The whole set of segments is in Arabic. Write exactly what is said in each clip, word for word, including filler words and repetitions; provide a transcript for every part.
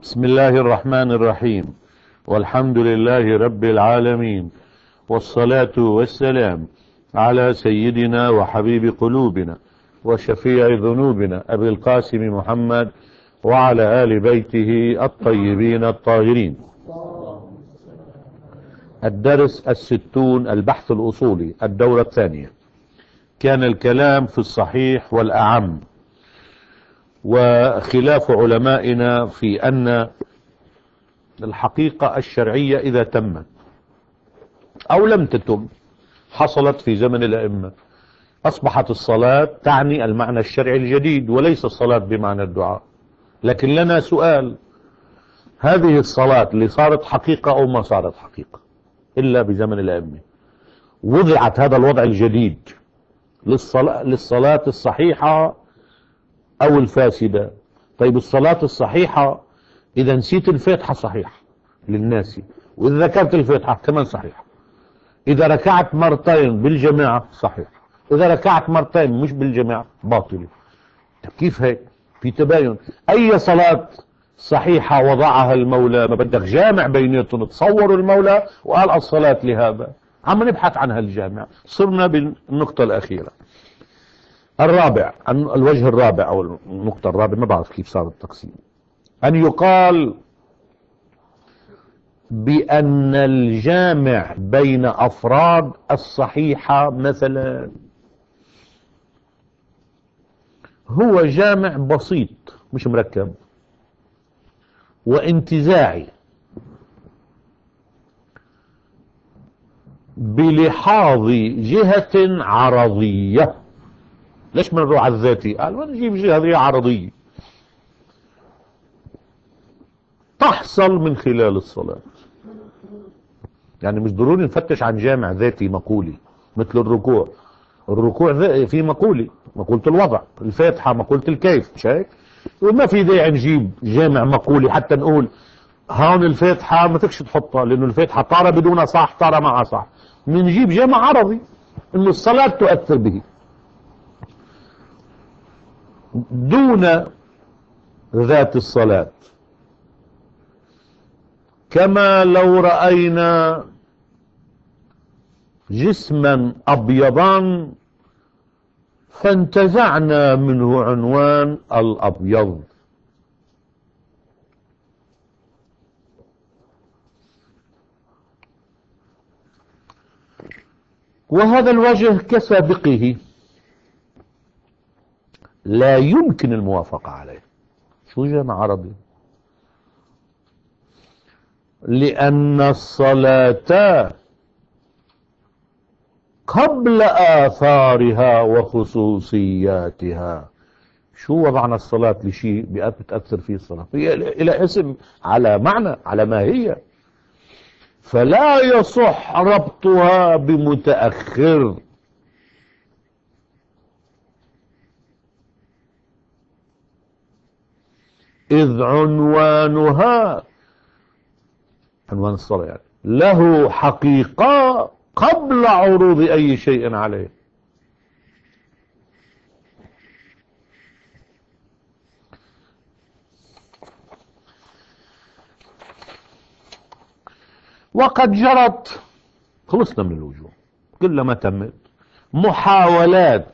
بسم الله الرحمن الرحيم، والحمد لله رب العالمين، والصلاة والسلام على سيدنا وحبيب قلوبنا وشفيع ذنوبنا أبي القاسم محمد وعلى آل بيته الطيبين الطاهرين. الدرس الستون، البحث الأصولي، الدورة الثانية. كان الكلام في الصحيح والأعم، وخلاف علمائنا في أن الحقيقة الشرعية إذا تمت أو لم تتم حصلت في زمن الأئمة، أصبحت الصلاة تعني المعنى الشرعي الجديد وليس الصلاة بمعنى الدعاء. لكن لنا سؤال: هذه الصلاة اللي صارت حقيقة أو ما صارت حقيقة إلا بزمن الأئمة؟ وضعت هذا الوضع الجديد للصلاة, للصلاة الصحيحة أو الفاسدة. طيب الصلاة الصحيحة إذا نسيت الفاتحة صحيح للناس، وإذا ذكرت الفاتحة كمان صحيح. إذا ركعت مرتين بالجماعة صحيح، إذا ركعت مرتين مش بالجماعة باطل. كيف هيك؟ في تباين. أي صلاة صحيحة وضعها المولى؟ ما بدك جامع بيناتهم. تصوروا المولى وقال الصلاة لهذا، عم نبحث عنها الجامع. صرنا بالنقطة الأخيرة الرابع، الوجه الرابع أو النقطة الرابعة، ما بعرف كيف صار التقسيم. أن يقال بأن الجامع بين أفراد الصحيحة مثلا هو جامع بسيط مش مركب وانتزاعي بلحاظ جهة عرضية. ليش ما نروح على الذاتي؟ قال ما نجيب جهة عرضية تحصل من خلال الصلاة. يعني مش ضروري نفتش عن جامع ذاتي مقولي مثل الركوع. الركوع في مقولي، مقولة الوضع. الفاتحة مقولة الكيف، مش هيك؟ وما في داعي نجيب جامع مقولي حتى نقول هون الفاتحة ما فيكش تحطها لأنه الفاتحة طارة بدون صح، طارة معها صح. بنجيب جامع عرضي إنه الصلاة تؤثر به دون ذات الصلاة. كما لو رأينا جسما أبيضا فانتزعنا منه عنوان الأبيض. وهذا الوجه كسابقه لا يمكن الموافقة عليه. شو جامع عربي؟ لأن الصلاة قبل آثارها وخصوصياتها. شو وضعنا الصلاة لشيء بتأثر فيه الصلاة؟ هي إلى اسم، على معنى، على ماهية. فلا يصح ربطها بمتأخر. إذ عنوانها، عنوان الصلاة يعني، له حقيقة قبل عروض أي شيء عليه. وقد جرت، خلصنا من الوجوه كلما تمت، محاولات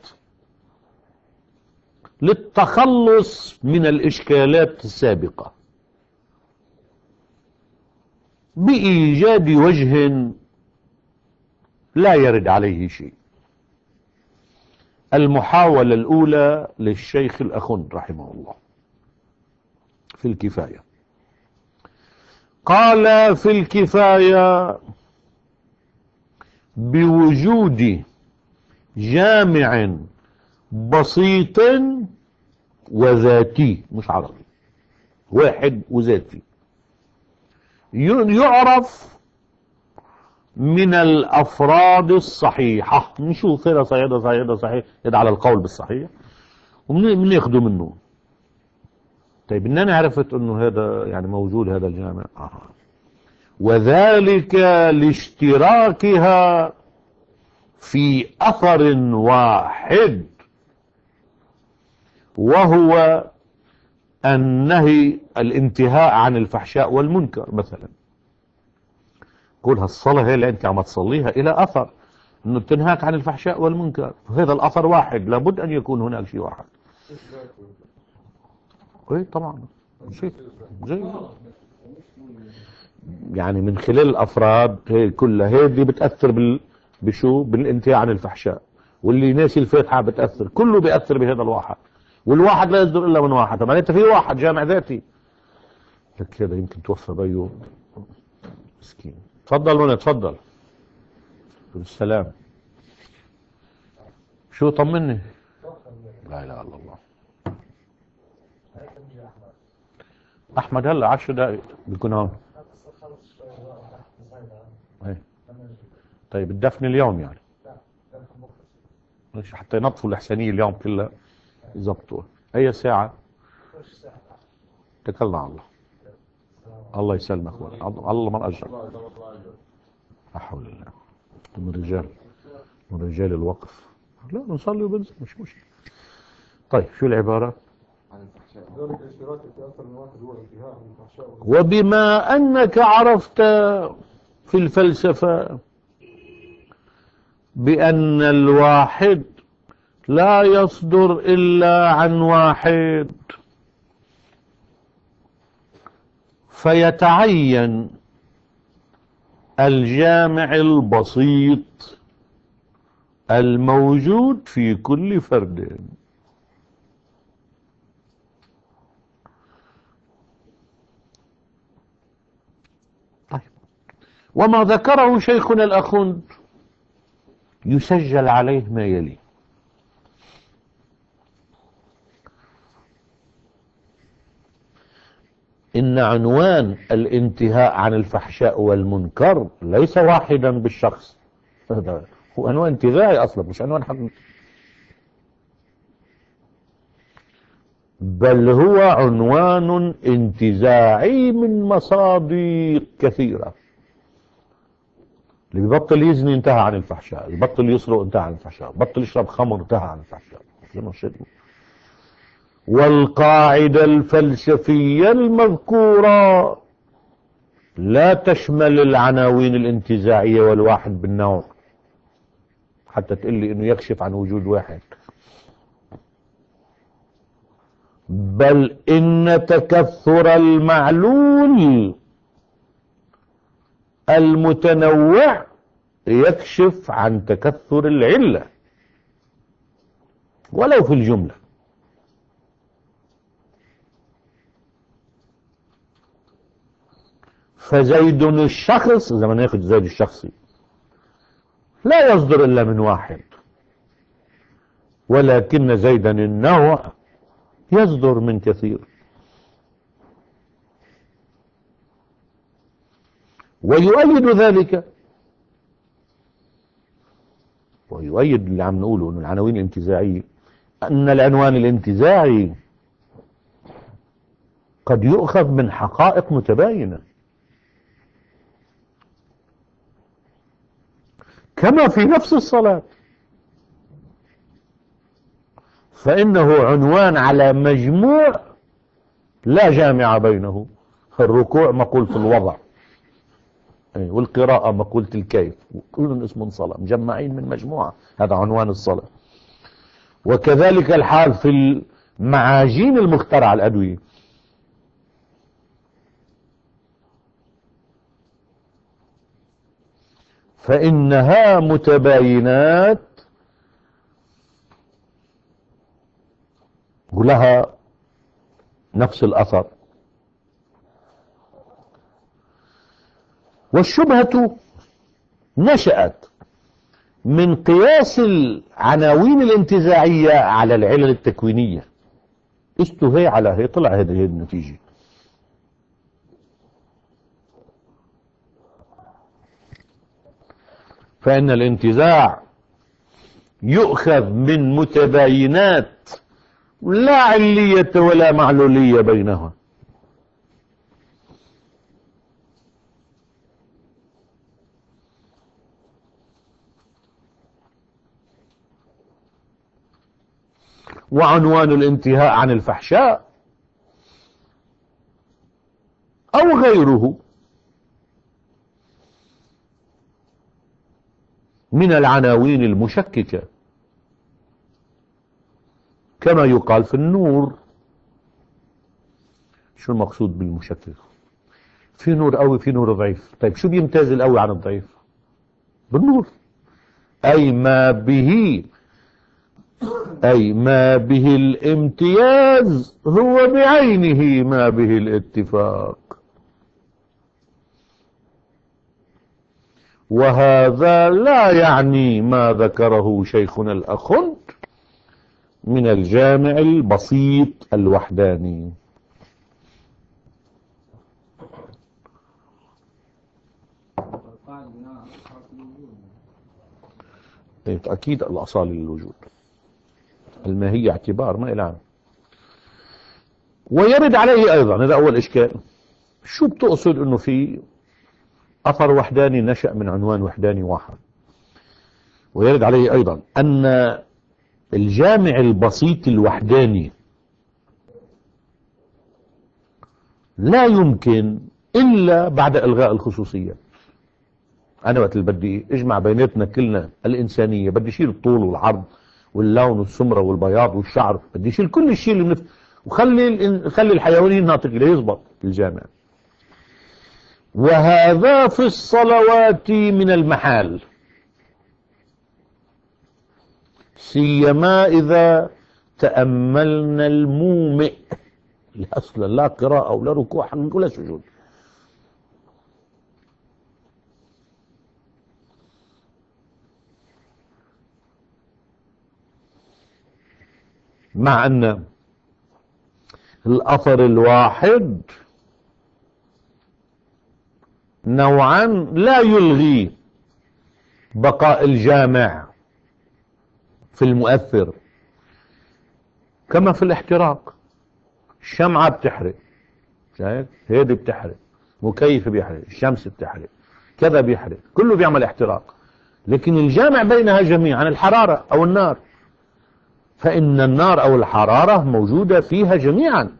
للتخلص من الإشكالات السابقة بإيجاد وجه لا يرد عليه شيء. المحاولة الأولى للشيخ الأخن رحمه الله في الكفاية. قال في الكفاية بوجود جامع بسيط وذاتي، مش عربي، واحد وذاتي، يعرف من الأفراد الصحيحة. نشوف هذا صحيح، هذا صحيح، هذا صحيح، هذا على القول بالصحيح وبناخده منه. طيب إن أنا عرفت أنه هذا يعني موجود هذا الجامع، آه. وذلك لاشتراكها في أثر واحد، وهو النهي الانتهاء عن الفحشاء والمنكر مثلا، قول هالصلاة هي اللي انت عم تصليها الى اثر انه بتنهاك عن الفحشاء والمنكر، هذا الاثر واحد، لابد ان يكون هناك شيء واحد. ايه طبعا شيء زي يعني من خلال الافراد هي كلها، هي اللي بتاثر بال بشو بالانتهاء عن الفحشاء، واللي ناسي الفاتحه بتاثر، كله بياثر بهذا الواحد، والواحد لا يصدر الا من واحد. طبعا انت في واحد جامع ذاتي لك هذا يمكن توفى بيو مسكين. تفضل هنا، تفضل. السلام. شو طمني؟ لا اله الا الله. احمد هلا عشر دقائق بيكون هون. ايه. طيب الدفن اليوم يعني مش حتى ينظفوا الاحسانيه اليوم كلها يظبطوها. اي ساعه؟ تكلنا على الله. الله يسلمك، الله من اجرك. لا حول الله. من رجال من رجال الوقف. لا نصلي وبنزل مش مشكله. طيب شو العباره؟ وبما انك عرفت في الفلسفه بان الواحد لا يصدر الا عن واحد، فيتعين الجامع البسيط الموجود في كل فرد. طيب وما ذكره شيخنا الأخوند يسجل عليه ما يلي: إن عنوان الانتهاء عن الفحشاء والمنكر ليس واحدا بالشخص، هذا هو عنوان انتزاعي أصلا مش عنوان حقيقي، بل هو عنوان انتزاعي من مصادر كثيرة. اللي بيبطل يزني انتهى عن الفحشاء، اللي بيبطل يسرق انتهى عن الفحشاء، بطل يشرب خمر انتهى عن الفحشاء. والقاعدة الفلسفية المذكورة لا تشمل العناوين الانتزاعية والواحد بالنوع حتى تقول لي انه يكشف عن وجود واحد، بل ان تكثر المعلول المتنوع يكشف عن تكثر العلة ولو في الجملة. فزيد الشخص، إذا ما ناخذ زيد الشخصي، لا يصدر إلا من واحد، ولكن زيدا النوع يصدر من كثير. ويؤيد ذلك ويؤيد اللي عم نقوله أن العناوين الانتزاعية أن العنوان الانتزاعي قد يؤخذ من حقائق متباينة، كما في نفس الصلاة، فإنه عنوان على مجموع لا جامع بينه. الركوع مقولة الوضع، والقراءة مقولة الكيف، وكل اسم صلاة مجمعين من مجموعة، هذا عنوان الصلاة. وكذلك الحال في المعاجين المخترعة الأدوية، فإنها متباينات ولها نفس الأثر. والشبهة نشأت من قياس العناوين الانتزاعية على العلل التكوينية، استهي على هي، طلع هذه النتيجة. فإن الانتزاع يؤخذ من متباينات لا علية ولا معلولية بينها، وعنوان الانتهاء عن الفحشاء أو غيره من العناوين المشككة، كما يقال في النور. شو المقصود بالمشكك؟ في نور قوي في نور ضعيف. طيب شو بيمتاز القوي عن الضعيف؟ بالنور. أي ما به أي ما به الامتياز هو بعينه ما به الاتفاق، وهذا لا يعني ما ذكره شيخنا الأخند من الجامع البسيط الوحداني. أكيد الأصالة للوجود، الماهية اعتبار ما إلى عنه. ويرد عليه أيضا، هذا أول إشكال، شو بتقصد أنه في أثر وحداني نشأ من عنوان وحداني واحد؟ ويرد عليه أيضا أن الجامع البسيط الوحداني لا يمكن إلا بعد إلغاء الخصوصية. أنا وقت اللي بدي اجمع بيناتنا كلنا الإنسانية، بدي شيل الطول والعرض واللون والسمرة والبياض والشعر، بدي شيل كل الشيء اللي منف... وخلي خلي الحيوانين ناطقين ليزبط الجامع. وهذا في الصلوات من المحال، سيما إذا تأملنا المومئ أصلا لا قراءة ولا ركوع ولا سجود. مع أن الأثر الواحد نوعا لا يلغي بقاء الجامع في المؤثر، كما في الاحتراق. الشمعة بتحرق، شايف؟ هيدي بتحرق، مكيف بيحرق، الشمس بتحرق، كذا بيحرق، كله بيعمل احتراق. لكن الجامع بينها جميعا الحرارة أو النار، فإن النار أو الحرارة موجودة فيها جميعا.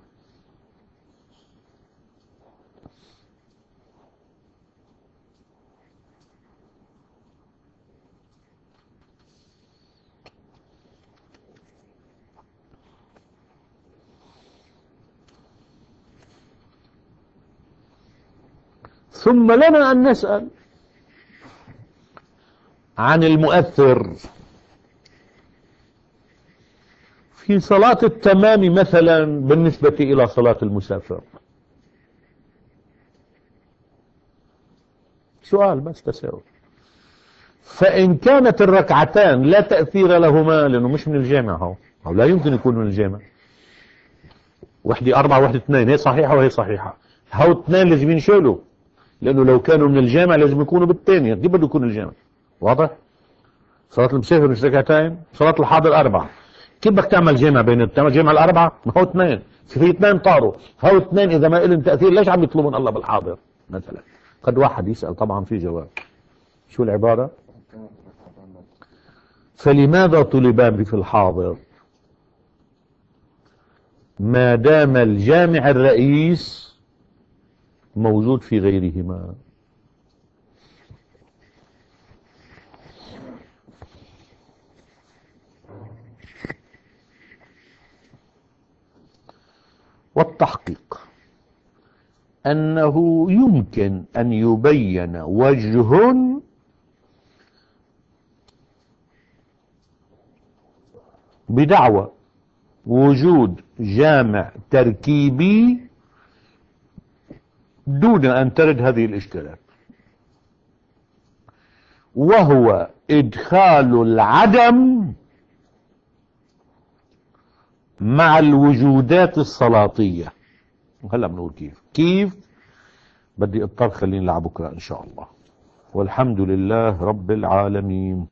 ثم لنا أن نسأل عن المؤثر في صلاة التمام مثلا بالنسبة إلى صلاة المسافر. سؤال بس تساؤل. فإن كانت الركعتان لا تأثير لهما، لأنه مش من الجامع، هو أو لا يمكن يكون من الجامع، وحدة أربعة وحدة اثنين، هي صحيحة وهي صحيحة، هاو اثنين لازم ينشالوا، لأنه لو كانوا من الجامع لازم يكونوا بالثانية، دي بده يكون الجامع. واضح؟ صلاة المسافر مش ركعتين، صلاة الحاضر أربعة. كيف بدك تعمل جامع بين تعمل جامع الأربعة؟ ما هو اثنين، في اثنين طاروا، هاو اثنين إذا ما لهم تأثير ليش عم يطلبون الله بالحاضر مثلا؟ قد واحد يسأل، طبعا في جواب. شو العبارة؟ فلماذا طلبان في الحاضر ما دام الجامع الرئيس موجود في غيرهما؟ والتحقيق أنه يمكن أن يبين وجه بدعوى وجود جامع تركيبي دون أن ترد هذه الإشكالات، وهو إدخال العدم مع الوجودات الصلاتية. وهلا بنقول كيف كيف بدي اضطر خليني لعبكرة إن شاء الله، والحمد لله رب العالمين.